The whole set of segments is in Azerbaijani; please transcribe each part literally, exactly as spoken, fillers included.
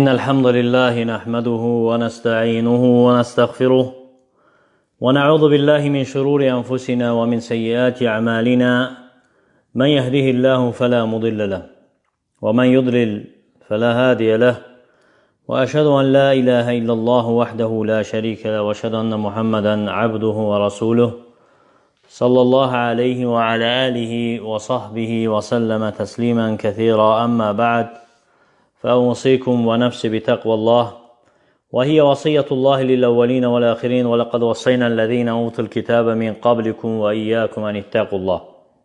إن الحمد لله نحمده ونستعينه ونستغفره ونعوذ بالله من شرور أنفسنا ومن سيئات أعمالنا من يهده الله فلا مضل له ومن يضلل فلا هادي له وأشهد أن لا إله إلا الله وحده لا شريك له وأشهد أن محمدا عبده ورسوله صلى الله عليه وعلى آله وصحبه وسلم تسليما كثيرا أما بعد فأوصيكم ونفسي بتقوى الله وهي وصية الله للأولين والآخرين ولقد وصينا الذين أوتوا الكتاب من قبلكم وإياكم أن اتقوا الله.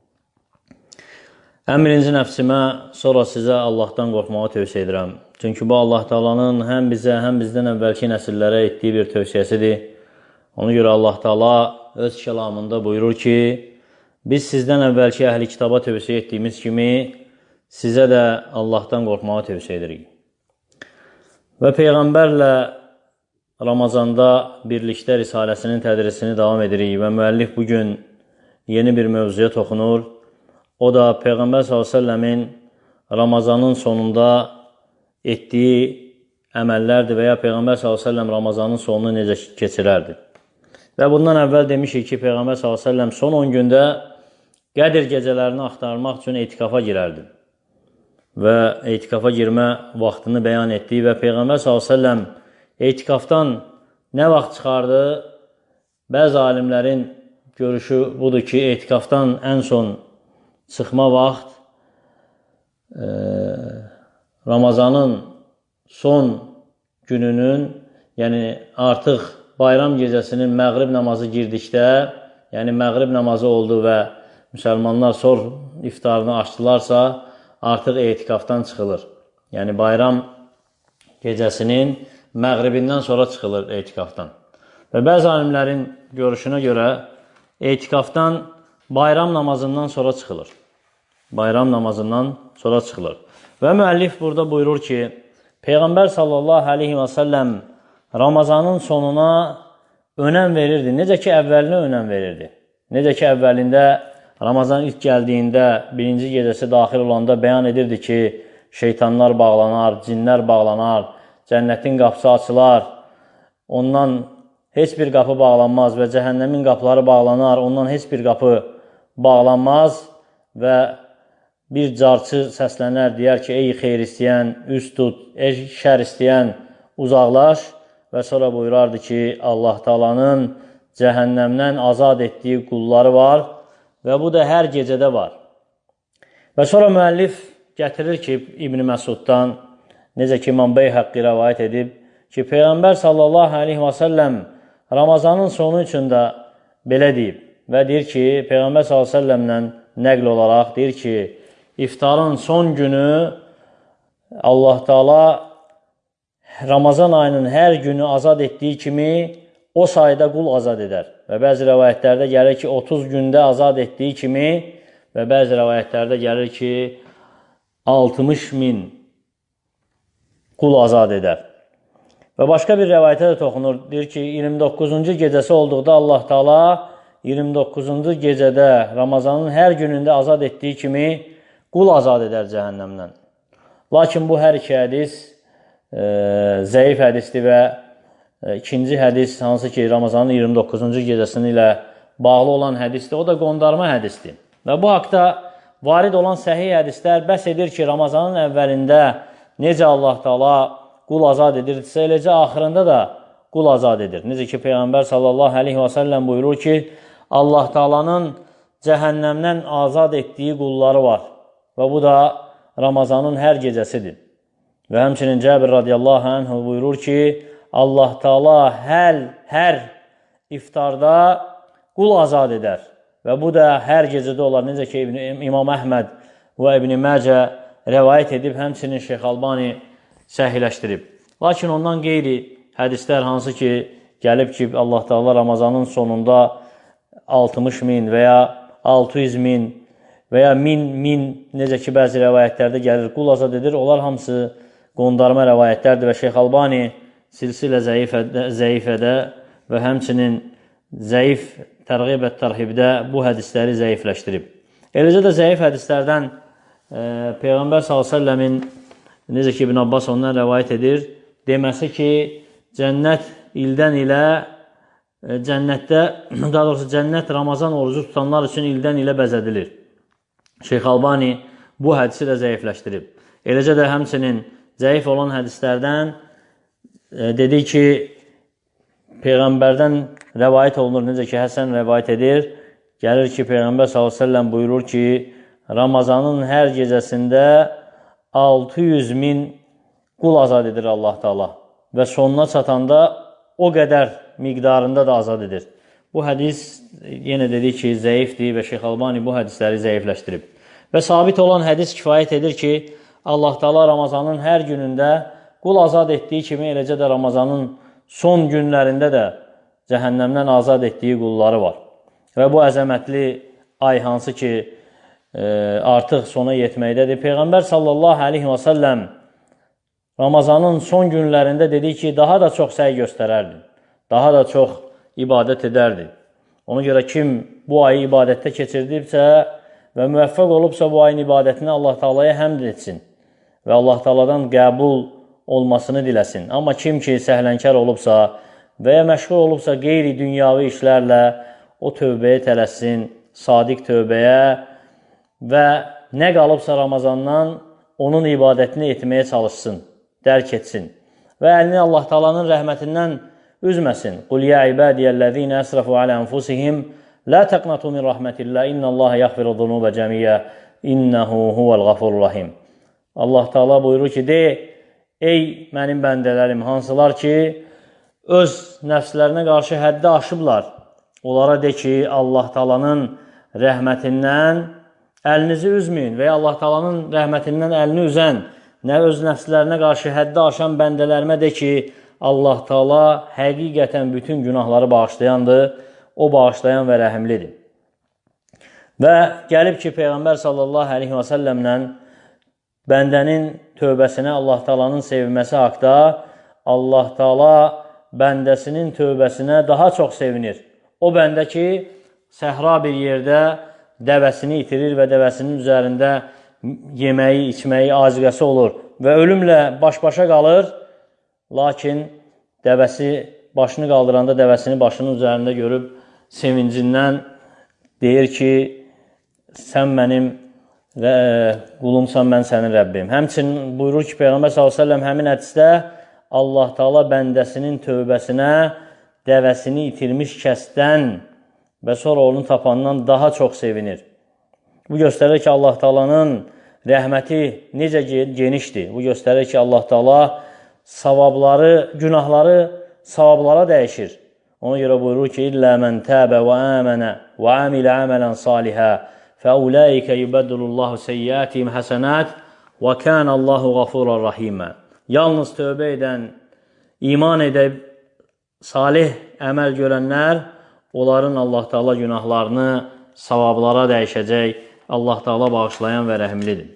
Ən birinci nəfsimə, sonra sizə Allahdan qorxmağı tövsiyə edirəm. Çünki bu Allah Taala'nın həm bizə, həm bizdən əvvəlki nəsillərə etdiyi bir tövsiyəsidir. Ona görə Allah Taala öz kəlamında buyurur ki, biz sizdən əvvəlki əhli kitaba tövsiyə etdiyimiz kimi sizə də Allahdan qorxmağı tövsiyə edirik. Və Peyğəmbərlə Ramazanda birlikdə Risaləsinin tədrisini davam edirik və müəllif bugün yeni bir mövzuya toxunur. O da Peyğəmbər sallallahu əleyhi və səlləmin Ramazanın sonunda etdiyi əməllərdir və ya Peyğəmbər sallallahu əleyhi və səlləm Ramazanın sonunu necə keçirərdi. Və bundan əvvəl demişik ki, Peyğəmbər sallallahu əleyhi və səlləm son on gündə Qədir gecələrini axtarmaq üçün etikafa girərdi. Və etikafa girmə vaxtını bəyan etdi və Peyğəmbər sallallahu əleyhi və səlləm etikafdan nə vaxt çıxardı? Bəzi alimlərin görüşü budur ki, etikafdan ən son çıxma vaxt e, Ramazanın son gününün, yəni artıq bayram gecəsinin məğrib namazı girdikdə, yəni məğrib namazı oldu və müsəlmanlar sor iftarını açdılarsa, artıq etikafdan çıxılır. Yəni bayram gecəsinin məğribindən sonra çıxılır etikafdan. Və bəzi alimlərin görüşünə görə etikafdan bayram namazından sonra çıxılır. Bayram namazından sonra çıxılır. Və müəllif burada buyurur ki, Peyğəmbər sallallahu aleyhi və səlləm Ramazanın sonuna önəm verirdi. Necə ki, əvvəlinə önəm verirdi. Necə ki, əvvəlində Ramazan ilk gəldiyində, birinci gecəsi daxil olanda bəyan edirdi ki, şeytanlar bağlanar, cinlər bağlanar, cənnətin qapısı açılar, ondan heç bir qapı bağlanmaz və cəhənnəmin qapıları bağlanar, ondan heç bir qapı bağlanmaz və bir carçı səslənər, deyər ki, ey xeyr istəyən, üst tut, ey şər istəyən, uzaqlaş və sonra buyurardı ki, Allah Taala'nın cəhənnəmdən azad etdiyi qulları var və bu da hər gecədə var. Və sonra müəllif gətirir ki, İbn Məsuddan, necə ki, İmam Beyhəqqi rəvayət edib ki, Peyğəmbər sallallahu aleyhi və səlləm Ramazanın sonu üçün də belə deyib və deyir ki, Peyğəmbər sallallahu aleyhi və səlləmdən nəql olaraq deyir ki, iftarın son günü Allah Taala Ramazan ayının hər günü azad etdiyi kimi o sayda qul azad edər. Və bəzi rəvayətlərdə gəlir ki, otuz gündə azad etdiyi kimi və bəzi rəvayətlərdə gəlir ki, altmış min qul azad edər. Və başqa bir rəvayətə də toxunur. Deyir ki, iyirmi doqquzuncu gecəsi olduqda Allah Taala iyirmi doqquzuncu gecədə Ramazanın hər günündə azad etdiyi kimi qul azad edər cəhənnəmdən. Lakin bu hər iki hədis e, zəif hədisdir və e, ikinci hədis, hansı ki Ramazanın iyirmi doqquzuncu gecəsini ilə bağlı olan hədisdir, o da qondarma hədisdir. Və bu haqda varid olan səhih hədislər bəs edir ki, Ramazanın əvvəlində necə Allah Taala qul azad edirdisə, eləcə axırında da qul azad edir. Necə ki, Peyğəmbər sallallahu aleyhi və səlləm buyurur ki, Allah Taala'nın cəhənnəmdən azad etdiyi qulları var və bu da Ramazanın hər gecəsidir. Və həmçinin Cəbir radiyallahu anh buyurur ki, Allah Taala hər, hər iftarda qul azad edər və bu da hər gecədə olar. Necə ki, İmam Əhməd və İbn Məcə rəvayət edib, həmçinin Şeyx Albani səhiləşdirib. Lakin ondan qeyri hədislər hansı ki, gəlib ki, Allah Taala Ramazanın sonunda altmış min və ya altı yüz min və ya min, min, necə ki, bəzi rəvayətlərdə gəlir, qul azad edir. Onlar hamısı qondarma rəvayətlərdir və Şeyx Albani silsilə zəifədə, zəifədə və həmçinin zəif tərğib və tərhibdə bu hədisləri zəifləşdirib. Eləcə də zəif hədislərdən e, Peyğəmbər sallallahu əleyhi və səlləmin necə ki İbn Abbas ondan rəvayət edir, deməsi ki, cənnət ildən ilə, cənnətdə, daha doğrusu cənnət Ramazan orucu tutanlar üçün ildən ilə bəzədilir. Şeyx Albani bu hədisi də zəifləşdirib. Eləcə də həmçinin zəif olan hədislərdən e, dedi ki, Peyğəmbərdən rəvayət olunur, necə ki Həsən rəvayət edir, gəlir ki, Peyğəmbər sallallahu əleyhi və səlləm buyurur ki, Ramazanın hər gecəsində altı yüz min qul azad edir Allah Taala və sonuna çatanda o qədər miqdarında da azad edir. Bu hədis yenə dedik ki, zəifdir və Şeyx Albani bu hədisləri zəifləşdirib. Və sabit olan hədis kifayət edir ki, Allah Taala Ramazanın hər günündə qul azad etdiyi kimi, eləcə də Ramazanın son günlərində də cəhənnəmdən azad etdiyi qulları var. Və bu əzəmətli ay hansı ki, e, artıq sona yetməkdədir. Peyğəmbər sallallahu aleyhi və səlləm Ramazanın son günlərində dedi ki, daha da çox səy göstərərdi, daha da çox ibadət edərdi. Ona görə kim bu ayı ibadətdə keçirdibsə və müvəffəq olubsa bu ayın ibadətini Allah Taalaya həmd etsin və Allah Taaladan qəbul olmasını diləsin. Amma kim ki səhlənkar olubsa və ya məşğul olubsa qeyri-dünyavi işlərlə o tövbəyə tələssin, sadiq tövbəyə və nə qalıbsa Ramazandan onun ibadətini etməyə çalışsın, dərk etsin və əlini Allah Taala'nın rəhmətindən üzməsin. Qul ya ibadiyəl-ləzīnə əsrafu alə anfusihim la taqnatu min rahmetillah innallaha yaghfiru zunuba cəmiyyə innehu huvel gafurur rahim. Allah Taala buyurur ki, de, ey mənim bəndələrim, hansılar ki, öz nəfslərinə qarşı həddi aşıblar. Onlara de ki, Allah Taala'nın rəhmətindən əlinizi üzməyin və ya Allah Taala'nın rəhmətindən əlini üzən, nə öz nəfslərinə qarşı həddi aşan bəndələrimə de ki, Allah Taala həqiqətən bütün günahları bağışlayandır, o bağışlayan və rəhimlidir. Və gəlib ki, Peyğəmbər sallallahu aleyhi və səlləmlə bəndənin tövbəsinə Allah Taala'nın sevinməsi haqda Allah Taala bəndəsinin tövbəsinə daha çox sevinir. O bəndə ki, səhra bir yerdə dəvəsini itirir və dəvəsinin üzərində yeməyi, içməyi, aciqəsi olur və ölümlə baş-başa qalır, lakin dəvəsi başını qaldıranda dəvəsini başının üzərində görüb sevincindən deyir ki, sən mənim qulumsan, mən sənin Rəbbim. Həmçinin buyurur ki, Peyğəmbər sallallahu əleyhi və səlləm həmin hədisdə Allah Taala bəndəsinin tövbəsinə dəvəsini itirmiş kəsdən və sonra onu tapandan daha çox sevinir. Bu göstərir ki, Allah Taala'nın rəhməti necə genişdir. Bu göstərir ki, Allah Taala savabları, günahları savablara dəyişir. Ona görə buyurur ki, İllə mən təbə və əmənə və əmilə əmələn salihə fəuləikə yubəddulullahu seyyətihim həsənət və kənəllahu qafurar rahimə. Yalnız tövbə edən, iman edib, salih əməl görənlər, onların Allah Taala günahlarını savablara dəyişəcək, Allah Taala bağışlayan və rəhimlidir.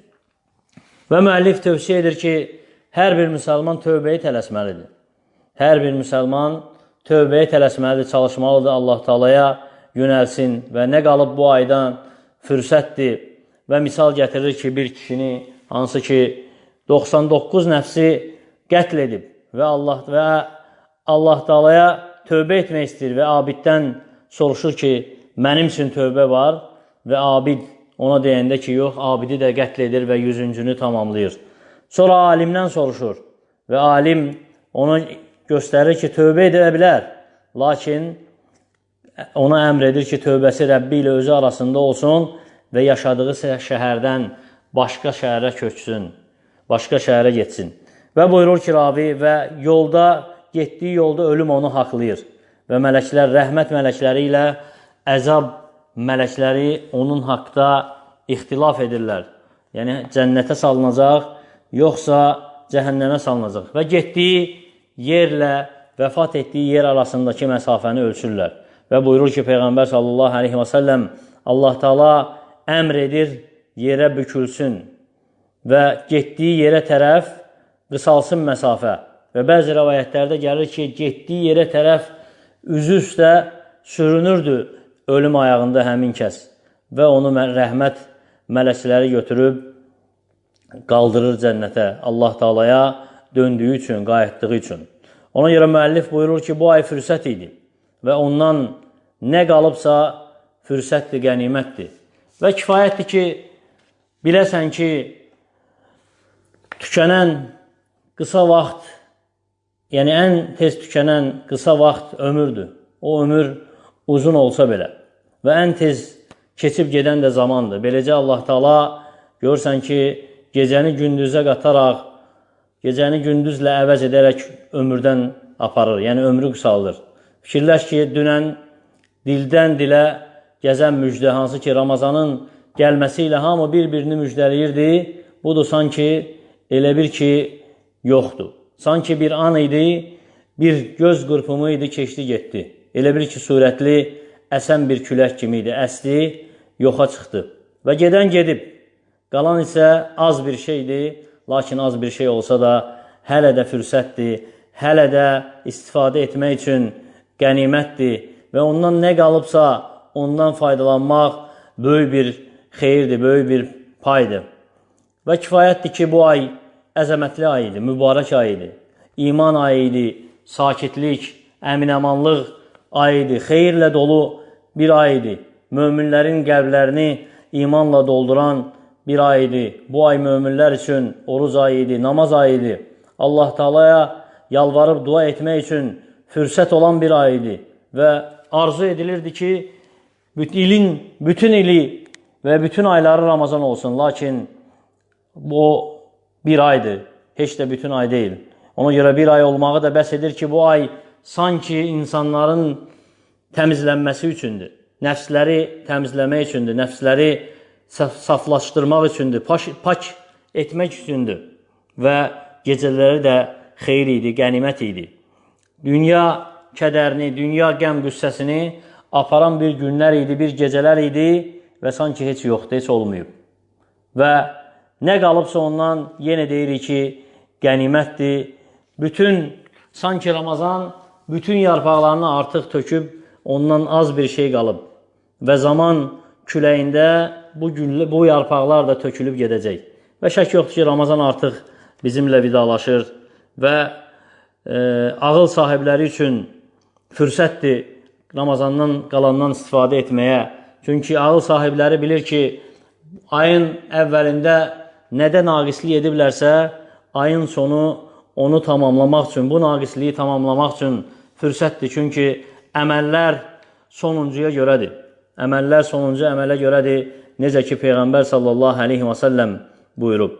Və müəllif tövsiyə edir ki, hər bir müsəlman tövbəyə tələsməlidir. Hər bir müsəlman tövbəyə tələsməlidir, çalışmalıdır, Allah Taalaya yönəlsin və nə qalıb bu aydan fürsətdir və misal gətirir ki, bir kişini, hansı ki, doxsan doqquz nəfsi qətl edib və Allah, və Allah Taalaya tövbə etmək istəyir və abiddən soruşur ki, mənim üçün tövbə var və abid ona deyəndə ki, yox, abidi də qətl edir və yüzüncünü tamamlayır. Sonra alimdən soruşur və alim ona göstərir ki, tövbə edə bilər, lakin ona əmr edir ki, tövbəsi Rəbbi ilə özü arasında olsun və yaşadığı şəhərdən başqa şəhərə köçsün, başqa şəhərə getsin. Və buyurur ki, ravi, və yolda, getdiyi yolda ölüm onu haqlayır və mələklər, rəhmət mələkləri ilə əzab mələkləri onun haqda ixtilaf edirlər. Yəni, cənnətə salınacaq, yoxsa cəhənnəmə salınacaq və getdiyi yerlə vəfat etdiyi yer arasındakı məsafəni ölçürlər. Və buyurur ki, Peyğəmbər sallallahu aleyhi və səlləm Allah Taala əmr edir, yerə bükülsün və getdiyi yerə tərəf qısalsın məsafə. Və bəzi rəvayətlərdə gəlir ki, getdiyi yerə tərəf üzü üstə sürünürdü ölüm ayağında həmin kəs və onu rəhmət mələkləri götürüb qaldırır cənnətə, Allah Taalaya döndüyü üçün, qayıtdığı üçün. Ona görə müəllif buyurur ki, bu ay fürsət idi və ondan nə qalıbsa fürsətdir, qənimətdir. Və kifayətdir ki, biləsən ki, tükənən qısa vaxt, yəni ən tez tükənən qısa vaxt ömürdür. O ömür uzun olsa belə və ən tez keçib gedən də zamandır. Beləcə Allah Taala görürsən ki, gecəni gündüzə qataraq, gecəni gündüzlə əvəz edərək ömürdən aparır, yəni ömrü qısaldır. Fikirləş ki, dünən dildən dilə gəzən müjdə, hansı ki, Ramazanın gəlməsi ilə hamı bir-birini müjdələyirdi, budur sanki elə bir ki, yoxdur. Sanki bir an idi, bir göz qırpımı idi, keçdi, getdi. Elə bir ki, surətli, əsən bir külək kimi idi, əsdi, yoxa çıxdı. Və gedən gedib, qalan isə az bir şeydir, lakin az bir şey olsa da hələ də fürsətdir, hələ də istifadə etmək üçün qənimətdir və ondan nə qalıbsa ondan faydalanmaq böyük bir xeyirdir, böyük bir paydır. Və kifayətdir ki, bu ay əzəmətli ay idi, mübarək ay idi, iman ayı idi, sakitlik, əminəmanlıq ay idi, xeyirlə dolu bir ay idi, möminlərin qəlblərini imanla dolduran bir ay idi. Bu ay möminlər üçün oruc ayı idi, namaz ayı idi. Allah Taalaya yalvarıb dua etmək üçün fürsət olan bir ay idi və arzu edilirdi ki, ilin bütün ili və bütün ayları Ramazan olsun. Lakin bu bir aydır, heç də bütün ay deyil. Ona görə bir ay olmağı da bəs edir ki, bu ay sanki insanların təmizlənməsi üçündür. Nəfsləri təmizləmək üçündür, nəfsləri saflaşdırmaq üçündür, pak etmək üçündür və gecələri də xeyir idi, qənimət idi. Dünya kədərini, dünya qəm qüssəsini aparan bir günlər idi, bir gecələr idi və sanki heç yoxdur, heç olmayıb. Və nə qalıbsa ondan yenə deyirik ki, qənimətdir. Bütün, sanki Ramazan bütün yarpaqlarını artıq töküb, ondan az bir şey qalıb və zaman küləyində bu, günlə, bu yarpaqlar da tökülüb gedəcək. Və şək yoxdur ki, Ramazan artıq bizimlə vidalaşır və e, ağıl sahibləri üçün fürsətdir Ramazandan qalandan istifadə etməyə. Çünki ağıl sahibləri bilir ki, ayın əvvəlində nədə naqislik ediblərsə, ayın sonu onu tamamlamaq üçün, bu naqisliyi tamamlamaq üçün fürsətdir. Çünki əməllər sonuncuya görədir. Əməllər sonuncu əmələ görədir. Necə ki, Peyğəmbər sallallahu aleyhi və səlləm buyurub.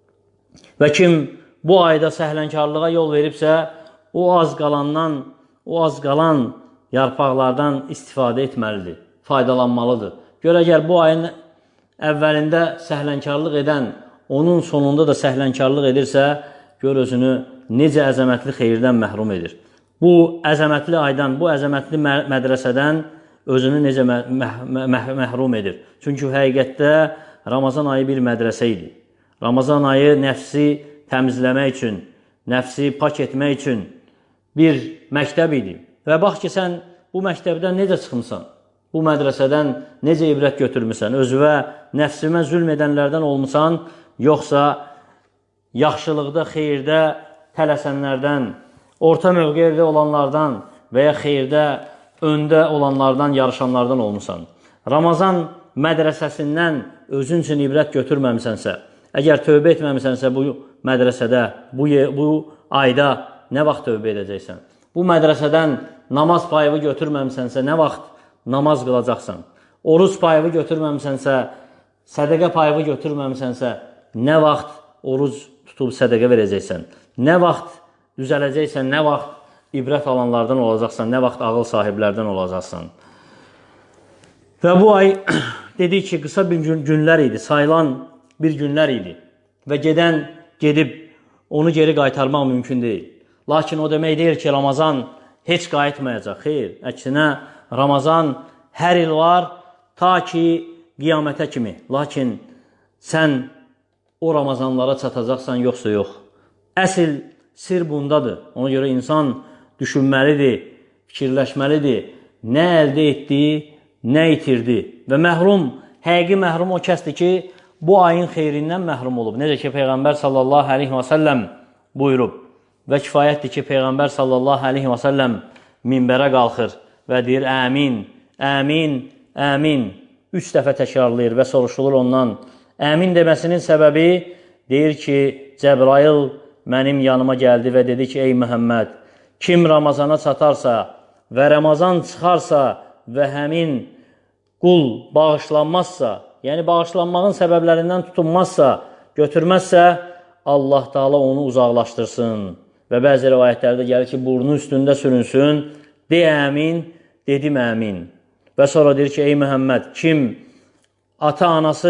Və kim bu ayda səhlənkarlığa yol veribsə, o az qalandan, o az qalan yarpaqlardan istifadə etməlidir, faydalanmalıdır. Gör, əgər bu ayın əvvəlində səhlənkarlıq edən, onun sonunda da səhlənkarlıq edirsə, gör özünü necə əzəmətli xeyirdən məhrum edir. Bu əzəmətli aydan, bu əzəmətli mədrəsədən özünü necə məh məh məh məhrum edir. Çünki həqiqətdə Ramazan ayı bir mədrəsə idi. Ramazan ayı nəfsi təmizləmək üçün, nəfsi pak etmək üçün bir məktəb idi. Və bax ki, sən bu məktəbdən necə çıxmısan? Bu mədrəsədən necə ibrət götürmüsən? Özüvə, nəfsimə zülm edənlərdən olmusan, yoxsa yaxşılıqda, xeyirdə tələsənlərdən, orta mövqedə olanlardan və ya xeyirdə öndə olanlardan, yarışanlardan olmusan. Ramazan mədrəsəsindən özün üçün ibrət götürməmisənsə, əgər tövbə etməmisənsə bu mədrəsədə, bu, bu ayda nə vaxt tövbə edəcəksən? Bu mədrəsədən namaz payını götürməmisənsə, nə vaxt namaz qılacaqsan? Oruç payını götürməmisənsə, sədəqə payını götürməmisənsə, nə vaxt oruc tutub sədəqə verəcəksən? Nə vaxt düzələcəksən, nə vaxt ibrət alanlardan olacaqsan, nə vaxt ağıl sahiblərdən olacaqsan? Və bu ay dedik ki, qısa bir gün, günlər idi, sayılan bir günlər idi və gedən gedib onu geri qaytarmaq mümkün deyil. Lakin o demək deyir ki, Ramazan heç qayıtmayacaq. Xeyr, əksinə Ramazan hər il var ta ki qiyamətə kimi. Lakin sən o Ramazanlara çatacaqsan, yoxsa yox. Əsl sir bundadır. Ona görə insan düşünməlidir, fikirləşməlidir. Nə əldə etdi, nə itirdi. Və məhrum, həqiqi məhrum o kəsdir ki, bu ayın xeyrindən məhrum olub. Necə ki, Peyğəmbər sallallahu aleyhi və səlləm buyurub və kifayətdir ki, Peyğəmbər sallallahu aleyhi və səlləm minbərə qalxır və deyir, əmin, əmin, əmin. Üç dəfə təkrarlayır və soruşulur ondan. Əmin deməsinin səbəbi deyir ki, Cəbrail mənim yanıma gəldi və dedi ki, ey Məhəmməd, kim Ramazana çatarsa və Ramazan çıxarsa və həmin qul bağışlanmazsa, yəni bağışlanmağın səbəblərindən tutunmazsa, götürməzsə, Allah Taala onu uzaqlaşdırsın. Və bəzi rivayətlərdə gəlir ki, burnu üstündə sürünsün, de əmin, dedim əmin. Və sonra deyir ki, ey Məhəmməd, kim ata-anası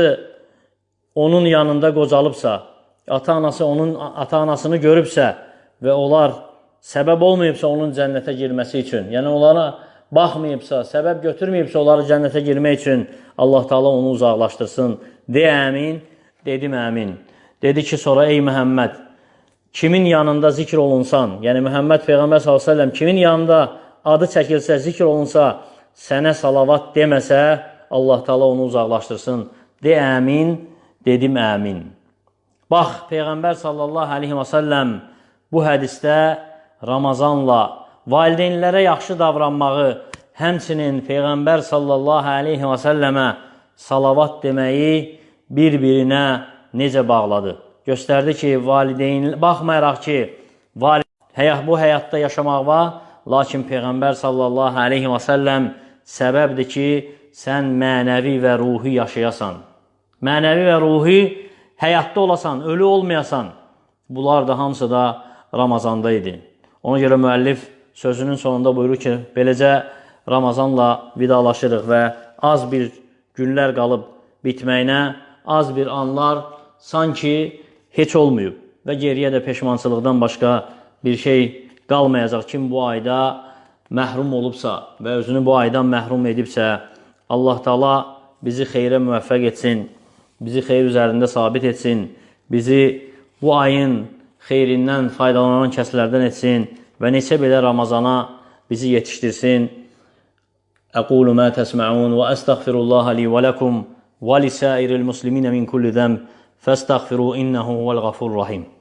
onun yanında qocalıbsa, ata-anası onun ata-anasını görübsə və onlar səbəb olmayıbsa onun cənnətə girməsi üçün, yəni onlara baxmayıbsa, səbəb götürməyibsə onları cənnətə girmək üçün Allah Taala onu uzaqlaşdırsın. De əmin, dedim əmin. Dedi ki, sonra ey Məhəmməd, kimin yanında zikr olunsan, yəni Məhəmməd Peyğəmbər sallallahu əleyhi və səlləm kimin yanında adı çəkilsə, zikr olunsa, sənə salavat deməsə, Allah Taala onu uzaqlaşdırsın. De əmin, dedim əmin. Bax, Peyğəmbər sallallahu aleyhi və səlləm bu hədisdə Ramazanla valideynlərə yaxşı davranmağı, həmçinin Peyğəmbər sallallahu aleyhi və səlləmə salavat deməyi bir-birinə necə bağladı. Göstərdi ki, valideyn, baxmayaraq ki, valideyn, bu həyatda yaşamaq var, lakin Peyğəmbər sallallahu aleyhi və səlləm səbəbdir ki, sən mənəvi və ruhi yaşayasan. Mənəvi və ruhi həyatda olasan, ölü olmayasan. Bunlar da hamısı da Ramazanda idi. Ona görə müəllif sözünün sonunda buyurur ki, beləcə Ramazanla vidalaşırıq və az bir günlər qalıb bitməyinə, az bir anlar sanki heç olmayıb və geriyə də peşmançılıqdan başqa bir şey qalmayacaq. Kim bu ayda məhrum olubsa və özünü bu aydan məhrum edibsə, Allah Taala bizi xeyrə müvəffəq etsin, bizi xeyr üzərində sabit etsin, bizi bu ayın xeyrindən faydalanan kəslərdən etsin və neçə belə Ramazana bizi yetişdirsin. Əqulu mə təsmə'un və əstəğfirullaha li və ləkum və lisəiril musliminə min kulli zəmb fəstəğfiru innəhu vəl-ğafurur rahim.